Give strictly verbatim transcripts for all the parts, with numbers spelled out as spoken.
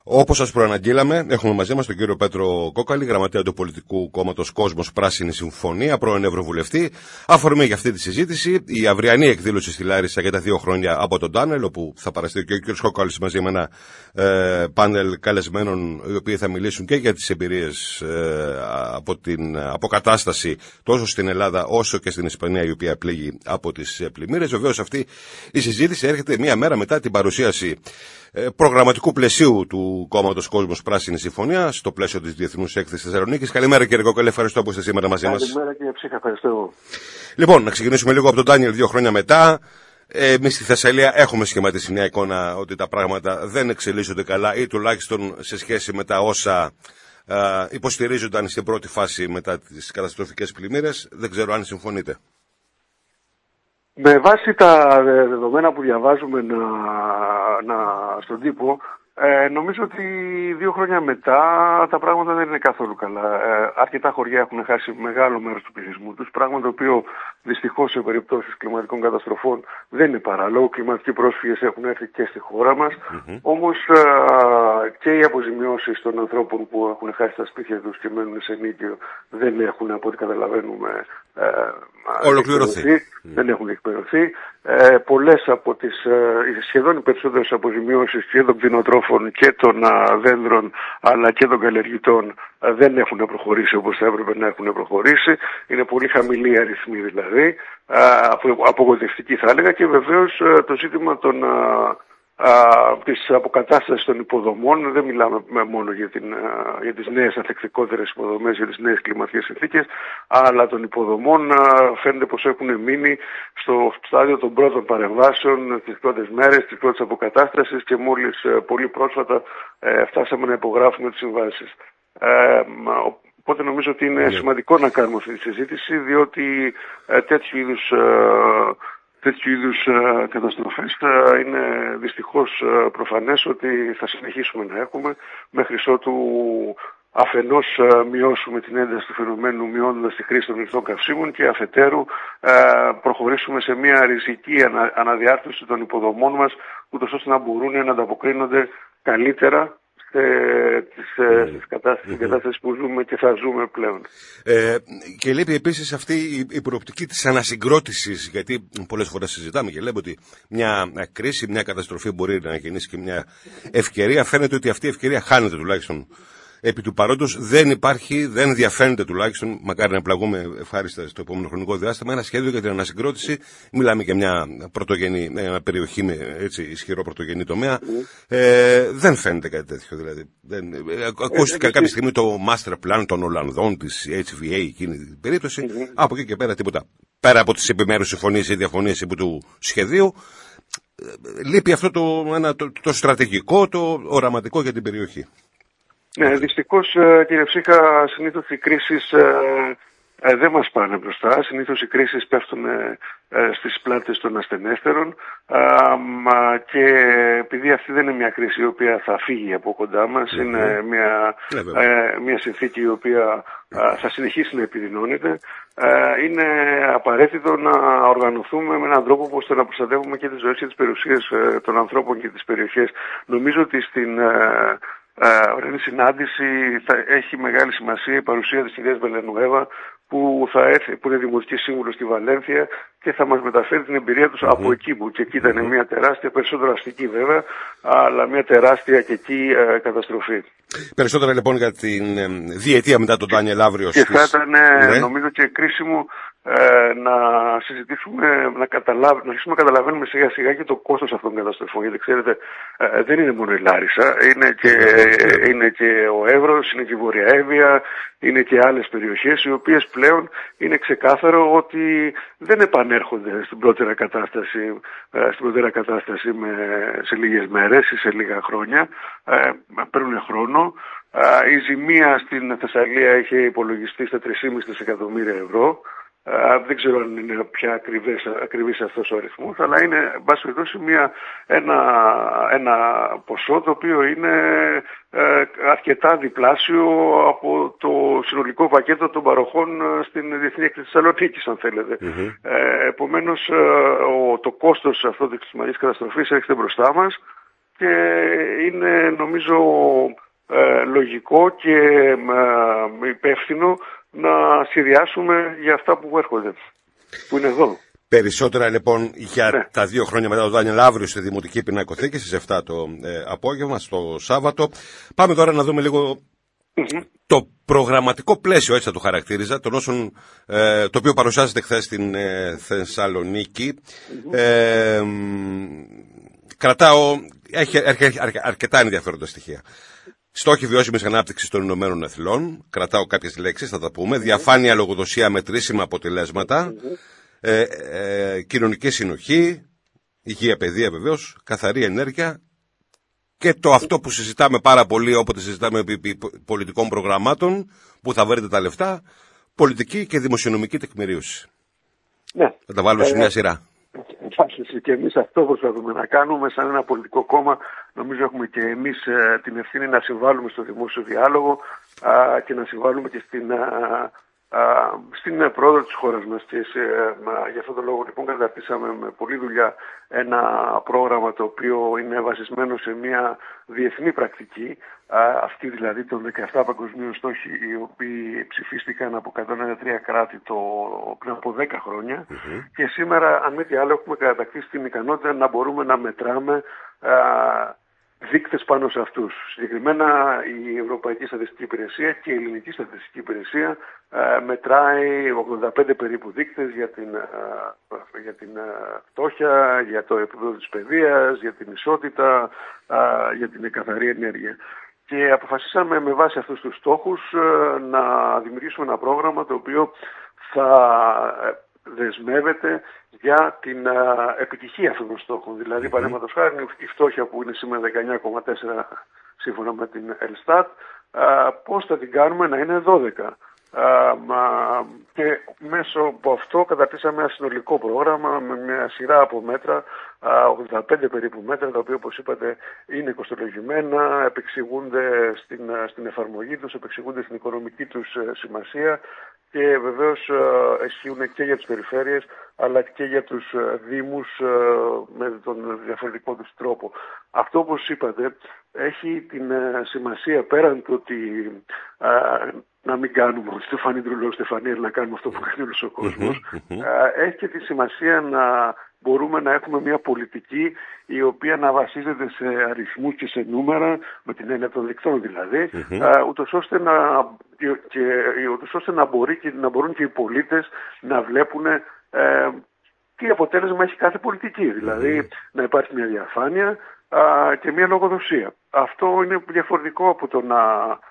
Όπως σας προαναγγείλαμε, έχουμε μαζί μας τον κύριο Πέτρο Κόκαλη, γραμματέα του Πολιτικού Κόμματος Κόσμος Πράσινη Συμφωνία, πρώην Ευρωβουλευτή. Αφορμή για αυτή τη συζήτηση, η αυριανή εκδήλωση στη Λάρισα για τα δύο χρόνια από τον Τάνελ, όπου θα παραστεί και ο κύριος Κόκαλης μαζί με ένα ε, πάνελ καλεσμένων, οι οποίοι θα μιλήσουν και για τις εμπειρίες ε, από την αποκατάσταση τόσο στην Ελλάδα όσο και στην Ισπανία, η οποία πλήγει από τις πλημμύρες. Βεβαίως, αυτή η συζήτηση έρχεται μία μέρα μετά την παρουσίαση προγραμματικού πλαισίου του Κόμματος Κόσμος Πράσινη Συμφωνία στο πλαίσιο της Διεθνούς Έκθεσης Θεσσαλονίκης. Καλημέρα κύριε Κόκαλη, ευχαριστώ που είστε σήμερα μαζί μας. Καλημέρα κύριε Ψύχα, ευχαριστώ. Λοιπόν, να ξεκινήσουμε λίγο από τον Ντάνιελ δύο χρόνια μετά. Εμείς στη Θεσσαλία έχουμε σχηματίσει μια εικόνα ότι τα πράγματα δεν εξελίσσονται καλά ή τουλάχιστον σε σχέση με τα όσα α, υποστηρίζονταν στην πρώτη φάση μετά τις καταστροφικές πλημμύρες. Δεν ξέρω αν συμφωνείτε. Με βάση τα δεδομένα που διαβάζουμε να, να, στον τύπο, ε, νομίζω ότι δύο χρόνια μετά τα πράγματα δεν είναι καθόλου καλά. Ε, αρκετά χωριά έχουν χάσει μεγάλο μέρος του πληθυσμού τους, πράγμα το οποίο δυστυχώς σε περιπτώσεις κλιματικών καταστροφών δεν είναι παράλογο. Κλιματικοί πρόσφυγες έχουν έρθει και στη χώρα μας, mm-hmm. όμως ε, και οι αποζημιώσεις των ανθρώπων που έχουν χάσει τα σπίτια τους και μένουν σε νίκιο δεν έχουν, από ό,τι καταλαβαίνουμε, ε, ολοκληρωθεί. Δεν έχουν εκπληρωθεί. Ε, πολλές από τις, ε, σχεδόν οι περισσότερες αποζημιώσεις και των κτηνοτρόφων και των ε, δέντρων αλλά και των καλλιεργητών ε, δεν έχουν προχωρήσει όπως θα έπρεπε να έχουν προχωρήσει. Είναι πολύ χαμηλή η αριθμή δηλαδή, ε, απογοητευτική θα έλεγα, και βεβαίως ε, το ζήτημα των ε, Uh, της αποκατάστασης των υποδομών. Δεν μιλάμε μόνο για, την, uh, για τις νέες ανθεκτικότερες υποδομές, για τις νέες κλιματικές συνθήκες, αλλά των υποδομών uh, φαίνεται πως έχουν μείνει στο στάδιο των πρώτων παρεμβάσεων τις πρώτες μέρες, τις πρώτες αποκατάστασης, και μόλις uh, πολύ πρόσφατα uh, φτάσαμε να υπογράφουμε τις συμβάσεις. Uh, Οπότε νομίζω ότι είναι yeah. σημαντικό να κάνουμε αυτή τη συζήτηση, διότι uh, τέτοιου είδους uh, Τέτοιου είδους uh, καταστροφές uh, είναι δυστυχώς uh, προφανές ότι θα συνεχίσουμε να έχουμε, μέχρι ότου αφενός uh, μειώσουμε την ένταση του φαινομένου μειώνοντας τη χρήση των ορυκτών καυσίμων, και αφετέρου uh, προχωρήσουμε σε μια ριζική ανα, αναδιάρθρωση των υποδομών μας, ούτως ώστε να μπορούν να ανταποκρίνονται καλύτερα στις κατάστασεις, κατάστασεις που ζούμε και θα ζούμε πλέον. Ε, και λείπει επίσης αυτή η, η προοπτική της ανασυγκρότησης, γιατί πολλές φορές συζητάμε και λέμε ότι μια κρίση, μια καταστροφή μπορεί να γεννήσει και μια ευκαιρία. Φαίνεται ότι αυτή η ευκαιρία χάνεται τουλάχιστον επί του παρόντος. Δεν υπάρχει, δεν διαφαίνεται τουλάχιστον, μακάρι να πλαγούμε ευχάριστα στο επόμενο χρονικό διάστημα, ένα σχέδιο για την ανασυγκρότηση. Μιλάμε για μια πρωτογενή, μια περιοχή με έτσι ισχυρό πρωτογενή τομέα. Mm. Ε, δεν φαίνεται κάτι τέτοιο δηλαδή. Δεν, ε, ακούστηκε ε, κάποια στιγμή το master plan των Ολλανδών, της έιτς βι έι, εκείνη την περίπτωση. Mm-hmm. Από εκεί και πέρα τίποτα. Πέρα από τις επιμέρους συμφωνίες ή διαφωνίες επί του σχεδίου, λείπει αυτό το, ένα, το, το στρατηγικό, το οραματικό για την περιοχή. Ναι, δυστυχώς κύριε Ψύχα, συνήθως οι κρίσεις ε, ε, δεν μας πάνε μπροστά. Συνήθως οι κρίσεις πέφτουν ε, ε, στις πλάτες των ασθενέστερων, ε, ε, και επειδή αυτή δεν είναι μια κρίση η οποία θα φύγει από κοντά μας, mm-hmm. είναι μια, ε, μια συνθήκη η οποία ε, θα συνεχίσει να επιδεινώνεται, ε, είναι απαραίτητο να οργανωθούμε με έναν τρόπο ώστε να προστατεύουμε και τις ζωές και τις περιουσίες ε, των ανθρώπων και τις περιοχές. Νομίζω ότι στην ε, Uh, η συνάντηση θα έχει μεγάλη σημασία η παρουσία της κυρίας Βελενουέβα, που θα έρθει, που είναι δημοτική σύμβουλος στη Βαλένθια, και θα μας μεταφέρει την εμπειρία τους mm-hmm. από εκεί που και εκεί ήταν mm-hmm. μια τεράστια, περισσότερο αστική βέβαια, αλλά μια τεράστια και εκεί uh, καταστροφή. Περισσότερα λοιπόν για την ε, διετία μετά τον Ντάνιελ αύριο. Και στις... θα ήταν ναι. νομίζω και κρίσιμο ε, να συζητήσουμε, να, καταλάβ... να αρχίσουμε να καταλαβαίνουμε σιγά σιγά και το κόστος αυτών των καταστροφών. Γιατί ξέρετε, ε, δεν είναι μόνο η Λάρισα, είναι και, ε, είναι και ο Εύρος, είναι και η Βόρεια Εύβοια, είναι και άλλες περιοχές οι οποίες πλέον είναι ξεκάθαρο ότι δεν επανέρχονται στην πρώτερα κατάσταση, ε, στην πρώτερα κατάσταση με, σε λίγες μέρες ή σε λίγα χρόνια, ε, παίρνουν χρόνο. Ε, η ζημία στην Θεσσαλία είχε υπολογιστεί στα τρία κόμμα πέντε δισεκατομμύρια ευρώ. Uh, δεν ξέρω αν είναι πια ακριβής, ακριβής αυτός ο αριθμός, αλλά είναι, εν πάση περιπτώσει, μια, ένα, ένα ποσό το οποίο είναι ε, αρκετά διπλάσιο από το συνολικό πακέτο των παροχών στην Διεθνή Έκθεση Θεσσαλονίκης, αν θέλετε. Mm-hmm. Ε, επομένως, ε, ο, το κόστος αυτό της κλιματικής καταστροφής έρχεται μπροστά μας και είναι νομίζω ε, λογικό και ε, υπεύθυνο να σχεδιάσουμε για αυτά που έρχονται, που είναι εδώ. Περισσότερα λοιπόν για ναι. τα δύο χρόνια μετά το Δάνιελ αύριο στη Δημοτική Πινακοθήκη στις εφτά το ε, απόγευμα, στο Σάββατο. Πάμε τώρα να δούμε λίγο mm-hmm. το προγραμματικό πλαίσιο, έτσι θα το χαρακτήριζα, των όσων, ε, το οποίο παρουσιάζεται χθες στην ε, Θεσσαλονίκη. Mm-hmm. Ε, κρατάω, έχει αρκε, αρκε, αρκετά ενδιαφέροντα στοιχεία. Στόχοι βιώσιμης ανάπτυξης των Ηνωμένων Εθνών, κρατάω κάποιες λέξεις, θα τα πούμε. Mm-hmm. Διαφάνεια, λογοδοσία, μετρήσιμα αποτελέσματα. Mm-hmm. Ε, ε, κοινωνική συνοχή, υγεία, παιδεία βεβαίως, καθαρή ενέργεια και το αυτό που συζητάμε πάρα πολύ όποτε συζητάμε επί πολιτικών προγραμμάτων, που θα βρείτε τα λεφτά, πολιτική και δημοσιονομική τεκμηρίωση. Ναι. Θα τα βάλουμε ε, σε μια σειρά. Και εμείς αυτό προσπαθούμε να κάνουμε σαν ένα πολιτικό κόμμα. Νομίζω έχουμε και εμείς ε, την ευθύνη να συμβάλλουμε στο δημόσιο διάλογο α, και να συμβάλλουμε και στην... Α, Uh, στην πρόοδο της χώρας μας και σε, uh, για αυτόν τον λόγο λοιπόν καταρτήσαμε με πολλή δουλειά ένα πρόγραμμα το οποίο είναι βασισμένο σε μια διεθνή πρακτική, uh, αυτή δηλαδή των δεκαεπτά παγκοσμίων στόχοι οι οποίοι ψηφίστηκαν από εκατόν ενενήντα τρία κράτη το, πριν από δέκα χρόνια mm-hmm. και σήμερα αν μη τι άλλο έχουμε κατακτήσει την ικανότητα να μπορούμε να μετράμε uh, δείκτες πάνω σε αυτούς. Συγκεκριμένα η Ευρωπαϊκή Στατιστική Υπηρεσία και η Ελληνική Στατιστική Υπηρεσία ε, μετράει ογδόντα πέντε περίπου δείκτες για την, ε, για την ε, φτώχεια, για το επίπεδο της παιδείας, για την ισότητα, ε, για την καθαρή ενέργεια. Και αποφασίσαμε με βάση αυτούς τους στόχους ε, να δημιουργήσουμε ένα πρόγραμμα το οποίο θα ε, δεσμεύεται για την α, επιτυχία αυτών των στόχων. Δηλαδή, mm-hmm. παραδείγματος χάρη, η φτώχεια που είναι σήμερα δεκαεννιά κόμμα τέσσερα σύμφωνα με την Ελστάτ, πώς θα την κάνουμε να είναι δώδεκα. Α, μα, και μέσω από αυτό καταρτήσαμε ένα συνολικό πρόγραμμα με μια σειρά από μέτρα, α, ογδόντα πέντε περίπου μέτρα, τα οποία όπως είπατε είναι κοστολογημένα, επεξηγούνται στην, στην εφαρμογή τους, επεξηγούνται στην οικονομική τους σημασία και βεβαίως ε, ισχύουν και για τις περιφέρειες αλλά και για τους ε, δήμους ε, με τον διαφορετικό τους τρόπο. Αυτό όπως είπατε έχει την ε, σημασία πέραν του ότι ε, να μην κάνουμε ο Στεφανή Ντρουλό Στεφανία, να κάνουμε αυτό που κάνει όλος ο κόσμος, ε, έχει και τη σημασία να μπορούμε να έχουμε μια πολιτική η οποία να βασίζεται σε αριθμούς και σε νούμερα, με την έννοια των δικτών δηλαδή, mm-hmm. ούτως ώστε να, και, ούτως ώστε να, μπορεί και, να μπορούν και οι πολίτες να βλέπουν ε, τι αποτέλεσμα έχει κάθε πολιτική. Δηλαδή mm-hmm. να υπάρχει μια διαφάνεια α, και μια λογοδοσία. Αυτό είναι διαφορετικό από το να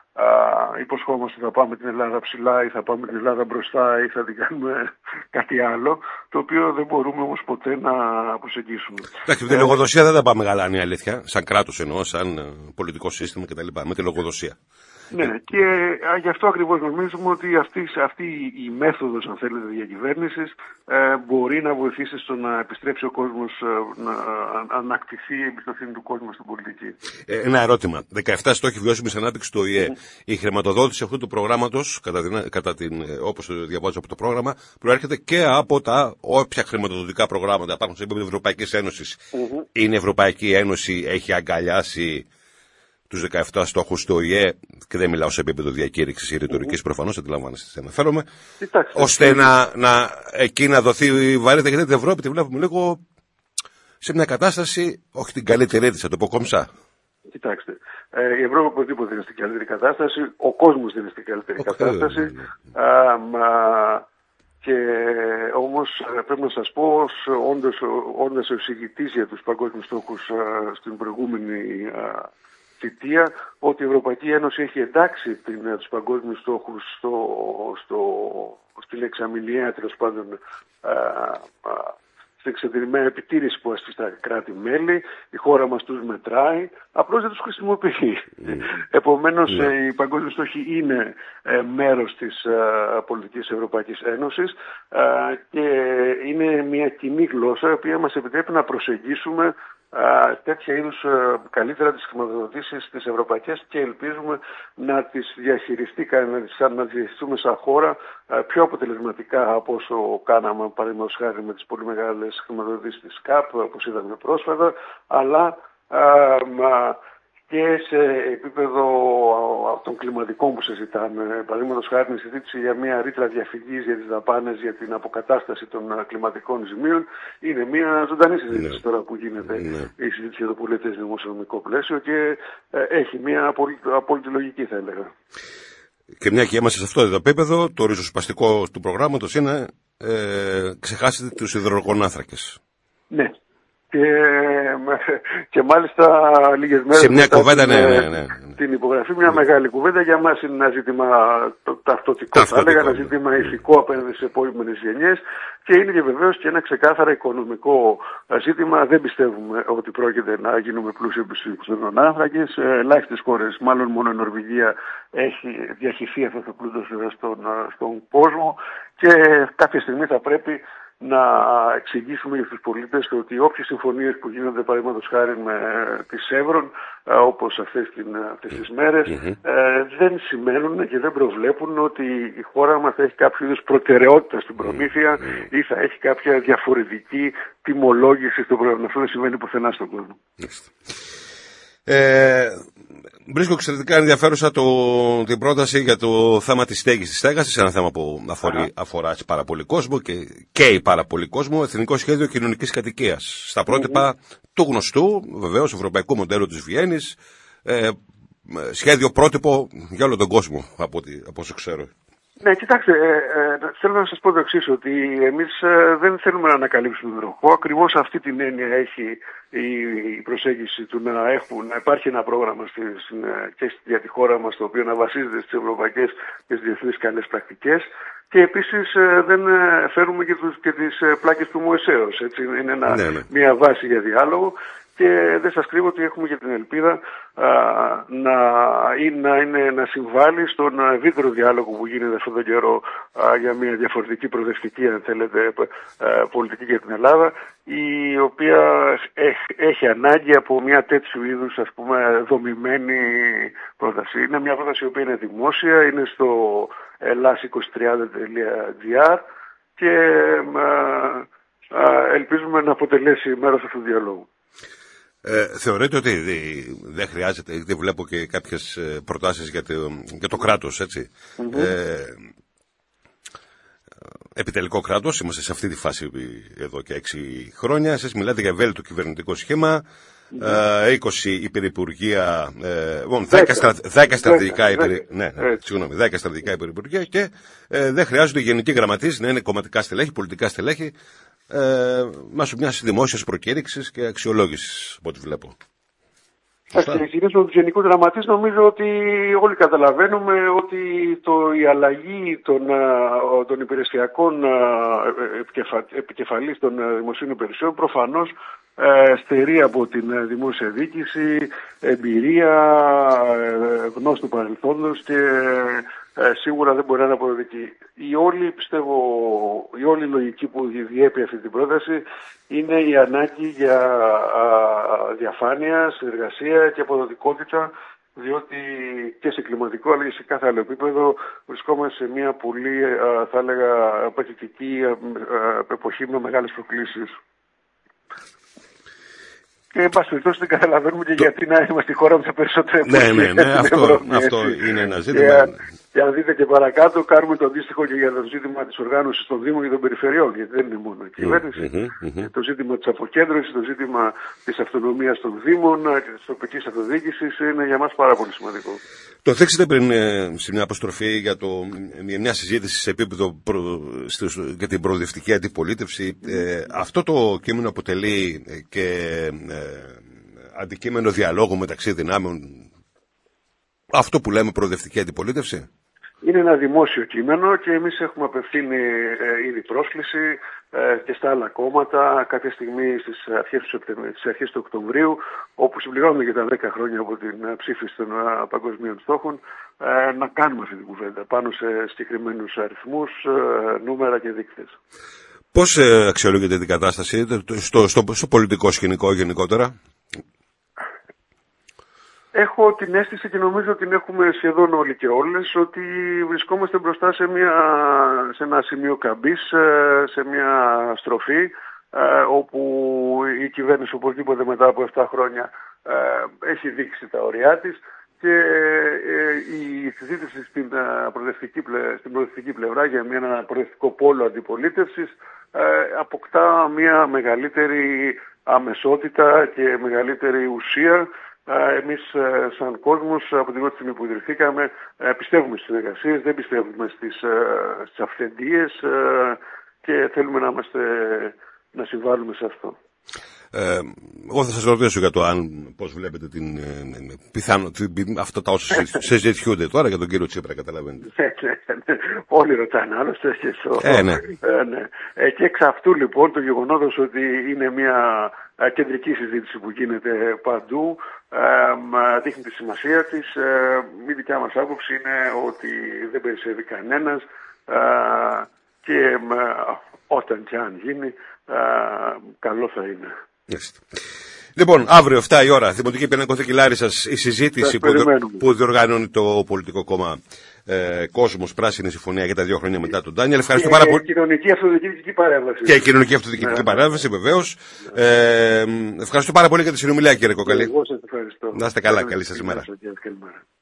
Uh, υποσχόμαστε θα πάμε την Ελλάδα ψηλά ή θα πάμε την Ελλάδα μπροστά ή θα την κάνουμε κάτι άλλο, το οποίο δεν μπορούμε όμως ποτέ να προσεγγίσουμε. Εντάξει, με τη λογοδοσία δεν θα πάμε καλά, είναι η αλήθεια, σαν κράτος εννοώ, σαν πολιτικό σύστημα κτλ. Με τη λογοδοσία. Ναι, και α, γι' αυτό ακριβώς νομίζουμε ότι αυτή, αυτή η μέθοδος, αν θέλετε, διακυβέρνησης ε, μπορεί να βοηθήσει στο να επιστρέψει ο κόσμος, ε, να ανακτηθεί η εμπιστοσύνη του κόσμου στην πολιτική. Ε, ένα ερώτημα. δεκαεπτά στόχοι βιώσιμης ανάπτυξης του Ο Ε Ε. Mm. Η χρηματοδότηση αυτού του προγράμματος, κατά την, κατά την, όπως το διαβάζω από το πρόγραμμα, προέρχεται και από τα όποια χρηματοδοτικά προγράμματα υπάρχουν σε επίπεδο Ευρωπαϊκής Ένωσης. Mm-hmm. Είναι η Ευρωπαϊκή Ένωση, έχει αγκαλιάσει τους δεκαεπτά στόχους του Ο Ε Ε, και δεν μιλάω σε επίπεδο διακήρυξης ή ρητορικής, mm-hmm. προφανώς αντιλαμβάνεστε τι αναφέρομαι, ώστε να, να εκεί να δοθεί η βαρύτητα, γιατί την Ευρώπη τη βλέπουμε λίγο σε μια κατάσταση, όχι την καλύτερη της, θα το πω κομψά. Κοιτάξτε, ε, η Ευρώπη οπωσδήποτε είναι στην καλύτερη κατάσταση, ο κόσμος δεν είναι στην καλύτερη okay. κατάσταση, mm-hmm. α, μα, και όμως πρέπει να σας πω, όντως, όντως ο εισηγητής για τους παγκόσμιους στόχους α, στην προηγούμενη α, θητεία, ότι η Ευρωπαϊκή Ένωση έχει εντάξει την, τους παγκόσμιους στόχους στο, στο, στην εξαμηνιαία, τέλος πάντων, α, α, στην εξεδρυμένη επιτήρηση που ασκεί στα κράτη-μέλη, η χώρα μας τους μετράει, απλώς δεν τους χρησιμοποιεί. Mm. Επομένως, mm. οι παγκόσμιοι στόχοι είναι ε, μέρος της ε, πολιτικής Ευρωπαϊκής Ένωσης ε, και είναι μια κοινή γλώσσα, η οποία μας επιτρέπει να προσεγγίσουμε Uh, τέτοια είδους uh, καλύτερα τις χρηματοδοτήσεις της ευρωπαϊκές και ελπίζουμε να τις διαχειριστεί, να τις, να τις διαχειριστούμε σαν χώρα uh, πιο αποτελεσματικά από όσο κάναμε, παραδείγματος χάρη, με τις πολύ μεγάλες χρηματοδοτήσεις της ΚΑΠ, όπως είδαμε πρόσφατα, αλλά και σε επίπεδο των κλιματικών που συζητάμε. Παραδείγματος χάρη, η συζήτηση για μια ρήτρα διαφυγής για τις δαπάνες για την αποκατάσταση των κλιματικών ζημίων είναι μια ζωντανή συζήτηση ναι. τώρα που γίνεται ναι. η συζήτηση για το πολυετές δημοσιονομικό πλαίσιο και έχει μια απόλυτη, απόλυτη λογική, θα έλεγα. Και μια και είμαστε σε αυτό το επίπεδο, το ριζοσπαστικό του προγράμματος είναι ε, ξεχάσετε τους υδρογονάνθρακες. Ναι. Και, και μάλιστα λίγες μέρες σε μια κουβέντα, την, ναι, ναι, ναι, ναι. την υπογραφή, μια ναι. μεγάλη κουβέντα. Για μας είναι ένα ζήτημα το, ταυτοτικό, θα έλεγα, ένα ζήτημα ηθικό απέναντι σε επόμενες γενιές και είναι και βεβαίως και ένα ξεκάθαρα οικονομικό ζήτημα. Δεν πιστεύουμε ότι πρόκειται να γίνουμε πλούσιοι στους υδρογονάνθρακες. Ελάχιστες χώρες, μάλλον μόνο η Νορβηγία, έχει διαχυθεί αυτό το πλούτο στον, στον κόσμο και κάποια στιγμή θα πρέπει να εξηγήσουμε για τους πολίτες ότι όποιες συμφωνίες που γίνονται, παραδείγματος χάρη με τη Σεύρον, όπως αυτές, την, αυτές τις μέρες, mm-hmm. ε, δεν σημαίνουν και δεν προβλέπουν ότι η χώρα μας θα έχει κάποιο είδους προτεραιότητα στην προμήθεια mm-hmm. ή θα έχει κάποια διαφορετική τιμολόγηση στο πρόγραμμα. Αυτό δεν συμβαίνει πουθενά στον κόσμο. Ε, βρίσκω εξαιρετικά ενδιαφέρουσα το, την πρόταση για το θέμα της στέγης της στέγασης, ένα θέμα που αφορεί, αφορά πάρα πολύ κόσμο και καίει πάρα πολύ κόσμο. Εθνικό Σχέδιο Κοινωνικής Κατοικίας, στα πρότυπα mm-hmm. του γνωστού βεβαίως ευρωπαϊκού μοντέλου της Βιέννης, ε, σχέδιο πρότυπο για όλο τον κόσμο από, από όσο ξέρω. Ναι, κοιτάξτε, ε, ε, θέλω να σας πω το εξής, ότι εμείς ε, δεν θέλουμε να ανακαλύψουμε τον τροχό. Ακριβώς αυτή την έννοια έχει η, η προσέγγιση του να, έχουν, να υπάρχει ένα πρόγραμμα στη, στην, και για τη χώρα μας, το οποίο να βασίζεται στις ευρωπαϊκές και στις διεθνείς καλές πρακτικές. Και επίσης ε, δεν ε, φέρουμε και, τους, και τις ε, πλάκες του Μωυσέως. Έτσι, είναι ένα, ναι, ναι. μια βάση για διάλογο. Και δεν σας κρύβω ότι έχουμε και την ελπίδα α, να, να, είναι, να συμβάλλει στον ευρύτερο διάλογο που γίνεται αυτόν τον καιρό α, για μια διαφορετική προοδευτική, αν θέλετε, α, πολιτική για την Ελλάδα, η οποία έχει, έχει ανάγκη από μια τέτοιου είδους, ας πούμε, δομημένη πρόταση. Είναι μια πρόταση η οποία είναι δημόσια, είναι στο ελλάς είκοσι τριάντα τελεία τζι άρ και α, α, ελπίζουμε να αποτελέσει μέρος αυτού του διαλόγου. Ε, θεωρείτε ότι δεν χρειάζεται, γιατί βλέπω και κάποιες προτάσεις για το, για το κράτος, έτσι. Mm-hmm. Ε, επιτελικό κράτος, είμαστε σε αυτή τη φάση εδώ και έξι χρόνια. Εσείς μιλάτε για ευέλικτο κυβερνητικό σχήμα, mm-hmm. ε, είκοσι υπηρυπουργεία, ε, δέκα στρατηγικά υπηρυπουργεία και ε, δεν χρειάζονται γενικοί γραμματείς να είναι κομματικά στελέχη, πολιτικά στελέχη, Ε, μέσω μιας δημόσιας προκήρυξης και αξιολόγησης, από ό,τι βλέπω. Στην με τους γενικούς γραμματείς νομίζω ότι όλοι καταλαβαίνουμε ότι το, η αλλαγή των, των υπηρεσιακών επικεφα, επικεφαλής των δημοσίων υπηρεσιών προφανώς ε, στερεί από την δημόσια διοίκηση εμπειρία, γνώση του παρελθόντος και ε, σίγουρα δεν μπορεί να είναι αποδοτική. Η όλη, πιστεύω, η όλη λογική που διέπει αυτή την πρόταση είναι η ανάγκη για α, διαφάνεια, συνεργασία και αποδοτικότητα, διότι και σε κλιματικό αλλά και σε κάθε άλλο επίπεδο βρισκόμαστε σε μια πολύ, α, θα έλεγα, παθητική εποχή με μεγάλες προκλήσεις. Και εν πάση περιπτώσει δεν καταλαβαίνουμε και το... γιατί να είμαστε στη χώρα με τα περισσότερα εποχή. Ναι, ναι, ναι, αυτό, αυτό είναι ένα ζήτημα. Και αν δείτε και παρακάτω, κάνουμε το αντίστοιχο και για το ζήτημα της οργάνωσης των Δήμων και των Περιφερειών, γιατί δεν είναι μόνο η κυβέρνηση. Mm-hmm, mm-hmm. Το ζήτημα της αποκέντρωσης, το ζήτημα της αυτονομίας των Δήμων και της τοπικής αυτοδιοίκησης είναι για μας πάρα πολύ σημαντικό. Το θέξετε πριν ε, σε μια αποστροφή για, το, για μια συζήτηση σε επίπεδο προ, στους, για την προοδευτική αντιπολίτευση. Mm-hmm. Ε, αυτό το κείμενο αποτελεί και ε, αντικείμενο διαλόγου μεταξύ δυνάμεων, αυτό που λέμε προοδευτική αντιπολίτευση. Είναι ένα δημόσιο κείμενο και εμείς έχουμε απευθύνει ε, ήδη πρόσκληση ε, και στα άλλα κόμματα κάποια στιγμή στις αρχές του, στις αρχές του Οκτωβρίου, όπου συμπληρώνουμε και τα δέκα χρόνια από την ψήφιση των ε, παγκοσμίων στόχων, ε, να κάνουμε αυτή την κουβέντα πάνω σε συγκεκριμένους αριθμούς, ε, νούμερα και δείκτες. Πώς ε, αξιολογείται την κατάσταση στο, στο, στο πολιτικό σκηνικό γενικότερα? Έχω την αίσθηση και νομίζω ότι την έχουμε σχεδόν όλοι και όλες ότι βρισκόμαστε μπροστά σε, μια, σε ένα σημείο καμπής, σε μια στροφή όπου η κυβέρνηση οπωσδήποτε μετά από επτά χρόνια έχει δείξει τα ωριά της και η συζήτηση στην προοδευτική, στην προοδευτική πλευρά για ένα προοδευτικό πόλο αντιπολίτευσης αποκτά μια μεγαλύτερη αμεσότητα και μεγαλύτερη ουσία. Εμείς σαν κόσμος από την πρώτη στιγμή που ιδρυθήκαμε πιστεύουμε στις συνεργασίες, δεν πιστεύουμε στις, στις αυθεντίες και θέλουμε να, είμαστε, να συμβάλλουμε σε αυτό. Ε, εγώ θα σας ρωτήσω για το αν, πώς βλέπετε την ε, πιθανό, την, αυτά τα όσα συζητιούνται τώρα για τον κύριο Τσίπρα, καταλαβαίνετε. Ναι, ναι, ναι. Όλοι ρωτάνε άλλωστε και στο... Ε, ναι. Ε, ναι. Ε, και εξ αυτού λοιπόν το γεγονότος ότι είναι μια ε, κεντρική συζήτηση που γίνεται παντού ε, δείχνει τη σημασία της. Ε, η δικιά μας άποψη είναι ότι δεν περισσεύει κανένας ε, και ε, όταν και αν γίνει ε, καλό θα είναι. Λοιπόν, αύριο εφτά η ώρα, Δημοτική Πινακοθήκη Λάρισσας, η συζήτηση που, που διοργανώνει το πολιτικό κόμμα ε, Κόσμος, Πράσινη Συμφωνία για τα δύο χρόνια μετά τον Ντάνιελ. Ευχαριστώ και πάρα πολύ. Και η κοινωνική αυτοδιοικητική παρέμβαση. Και η κοινωνική αυτοδιοικητική ναι. παρέμβαση, βεβαίως. Ναι. Ε, ευχαριστώ πάρα πολύ για τη συνομιλία, κύριε Κοκαλή. Εγώ σας ευχαριστώ. Να είστε καλά, καλή σας ημέρα.